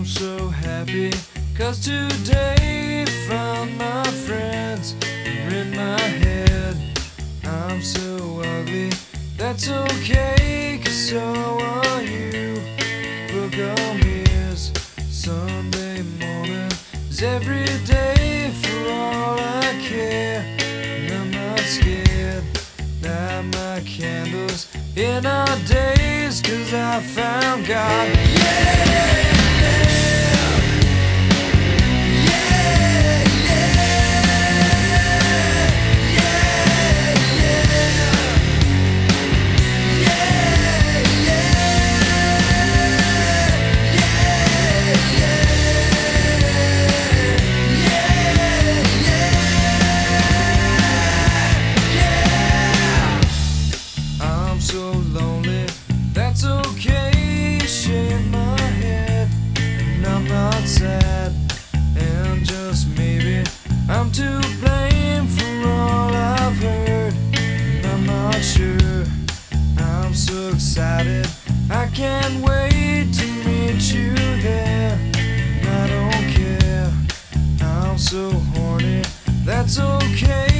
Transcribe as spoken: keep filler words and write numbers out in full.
so happy, 'cause today found my friends are in my head. I'm so ugly, that's okay, 'cause so are you. Book on mirrors, Sunday morning is every day for all I care. And I'm not scared, light my candles in our days, 'cause I found God. Yeah! So lonely, that's okay, shave my head, and I'm not sad, and just maybe I'm to blame for all I've heard, and I'm not sure. I'm so excited, I can't wait to meet you there, and I don't care, I'm so horny, that's okay.